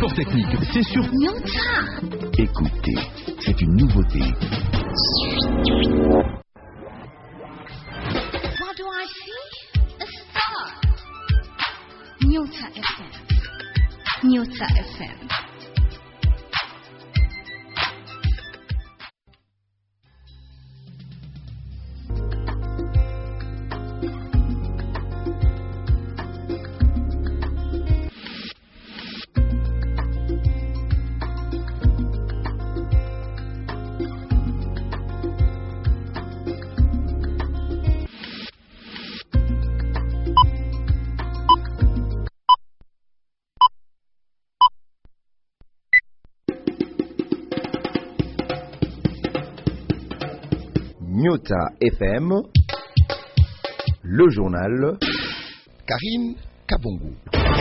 support technique, c'est sur Nyota. Écoutez, c'est une nouveauté. What do I see? A star. Nyota FM. Nyota FM. Nyota FM, le journal Karine Kabongo.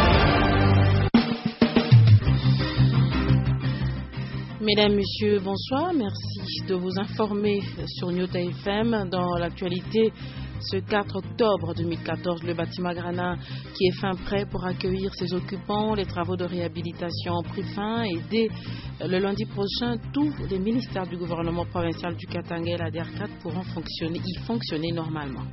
Mesdames, Messieurs, bonsoir. Merci de vous informer sur Nyota FM. Dans l'actualité, ce 4 octobre 2014, le bâtiment Grana qui est fin prêt pour accueillir ses occupants. Les travaux de réhabilitation ont pris fin et dès le lundi prochain, tous les ministères du gouvernement provincial du Katanga et la DR4 pourront y fonctionner normalement.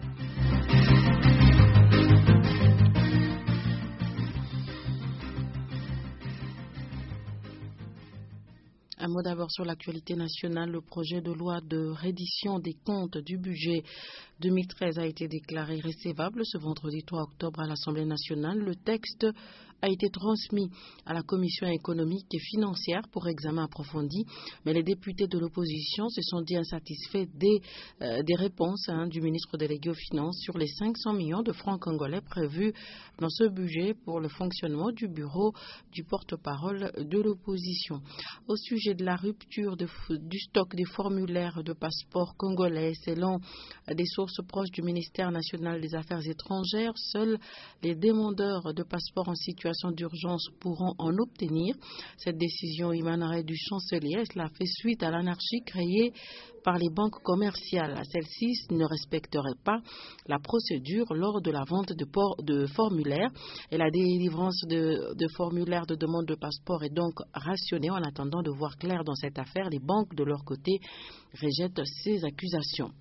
Un mot d'abord sur l'actualité nationale. Le projet de loi de reddition des comptes du budget 2013 a été déclaré recevable ce vendredi 3 octobre à l'Assemblée nationale. Le texte a été transmis à la Commission économique et financière pour examen approfondi, mais les députés de l'opposition se sont dit insatisfaits des réponses du ministre délégué aux Finances sur les 500 millions de francs congolais prévus dans ce budget pour le fonctionnement du bureau du porte-parole de l'opposition. Au sujet de la rupture du stock des formulaires de passeport congolais, selon des sources proches du ministère national des Affaires étrangères, seuls les demandeurs de passeports en situation d'urgence pourront en obtenir. Cette décision émanerait du chancelier. Cela fait suite à l'anarchie créée par les banques commerciales. Celles-ci ne respecteraient pas la procédure lors de la vente de formulaires et la délivrance de formulaires de demande de passeport est donc rationnée. En attendant de voir clair dans cette affaire, les banques de leur côté rejettent ces accusations.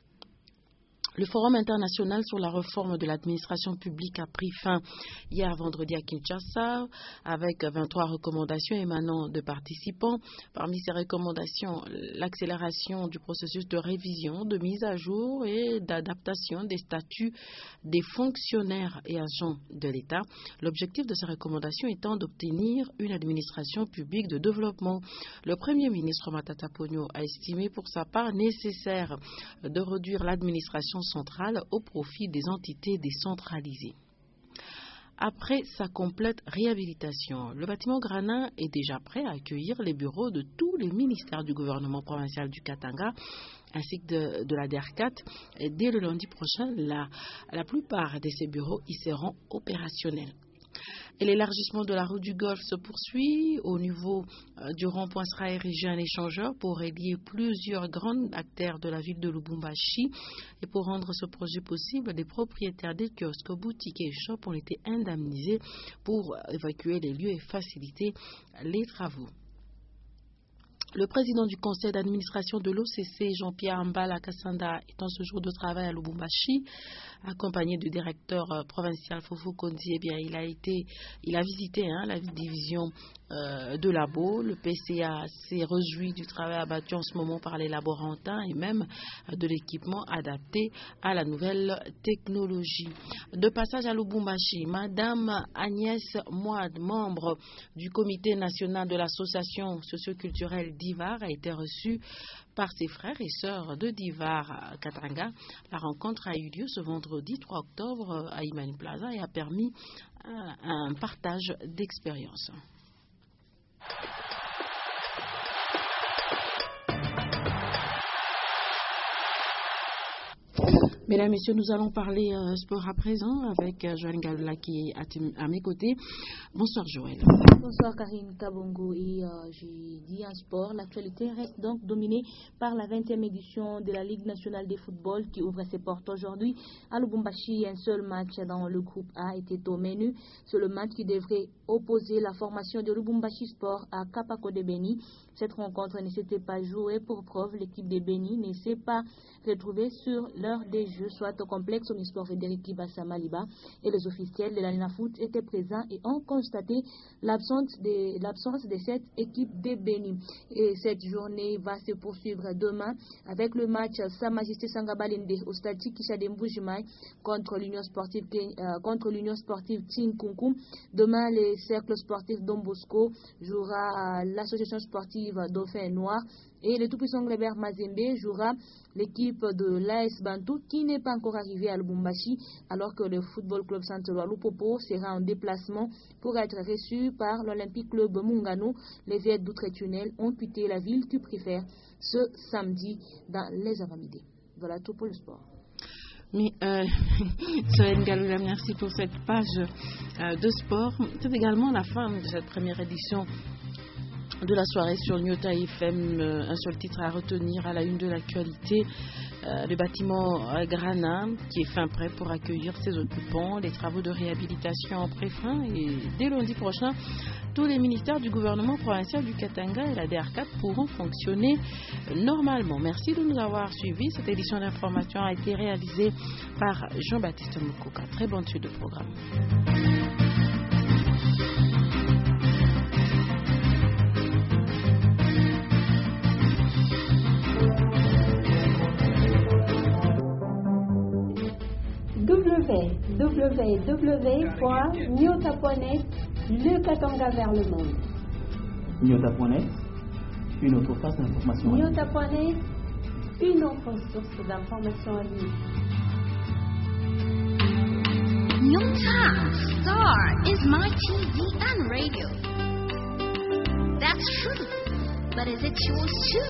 Le Forum international sur la réforme de l'administration publique a pris fin hier vendredi à Kinshasa avec 23 recommandations émanant de participants. Parmi ces recommandations, l'accélération du processus de révision, de mise à jour et d'adaptation des statuts des fonctionnaires et agents de l'État. L'objectif de ces recommandations étant d'obtenir une administration publique de développement. Le Premier ministre Matata Ponyo a estimé pour sa part nécessaire de réduire l'administration centrale au profit des entités décentralisées. Après sa complète réhabilitation, le bâtiment Grana est déjà prêt à accueillir les bureaux de tous les ministères du gouvernement provincial du Katanga ainsi que de la DR4. Et dès le lundi prochain, la plupart de ces bureaux y seront opérationnels. Et l'élargissement de la route du Golfe se poursuit. Au niveau du rond-point sera érigé un échangeur pour relier plusieurs grandes artères de la ville de Lubumbashi. Et pour rendre ce projet possible, des propriétaires des kiosques, boutiques et shops ont été indemnisés pour évacuer les lieux et faciliter les travaux. Le président du conseil d'administration de l'OCC, Jean-Pierre Mbala Kassanda, est en ce jour de travail à Lubumbashi, accompagné du directeur provincial Fofo Kondi. Eh bien, il a visité la division de labo. Le PCA s'est réjoui du travail abattu en ce moment par les laborantins et même de l'équipement adapté à la nouvelle technologie. De passage à Lubumbashi, Madame Agnès Moad, membre du comité national de l'association socioculturelle d'Ivar, a été reçue par ses frères et sœurs de Divar Katanga. La rencontre a eu lieu ce vendredi 3 octobre à Imani Plaza et a permis un partage d'expériences. Mesdames, Messieurs, nous allons parler sport à présent avec Joël Galula qui est à mes côtés. Bonsoir Joël. Bonsoir Karine Kabongo et j'ai dit en sport, l'actualité reste donc dominée par la 20e édition de la Ligue nationale de football qui ouvre ses portes aujourd'hui. À Lubumbashi, un seul match dans le groupe A était au menu. C'est le match qui devrait opposer la formation de Lubumbashi Sport à Kapako de Beni. Cette rencontre ne s'était pas jouée pour preuve. L'équipe de Beni ne s'est pas retrouvée sur l'heure des jeux, soit au complexe Omnisport Frédéric Kibasa Maliba. Et les officiels de la Lina Foot étaient présents et ont constaté l'absence de cette équipe de Beni. Et cette journée va se poursuivre demain avec le match Sa Majesté Sangabalinde au stade Kishadembujimai contre l'Union sportive Tinkunku. Demain, le cercle sportif Don Bosco jouera l'association sportive Dauphin Noir et le tout-puissant Glebert Mazembe jouera l'équipe de l'AS Bantou qui n'est pas encore arrivée à Lubumbashi alors que le football club Santelwa Lupopo sera en déplacement pour être reçu par l'Olympique Club Mungano. Les Viettes d'Outre-Tunnel ont quitté la ville tu préfères ce samedi dans les avant-midi. Voilà tout pour le sport. Mais Sohen Galula, merci pour cette page de sport. C'est également la fin de cette première édition de la soirée sur Nyota FM. Un seul titre à retenir à la une de l'actualité. Le bâtiment Grana qui est fin prêt pour accueillir ses occupants. Les travaux de réhabilitation en pré-fin et dès lundi prochain, tous les ministères du gouvernement provincial du Katanga et la DR4 pourront fonctionner normalement. Merci de nous avoir suivis. Cette édition d'information a été réalisée par Jean-Baptiste Moukouka. Très bonne suite de programme. www.nyota.net, le Katanga vers le monde. Nyota.net, une autre face d'information. Nyota.net, une autre source d'information à lui. Nyota Star is my TV and radio. That's true. But is it yours too?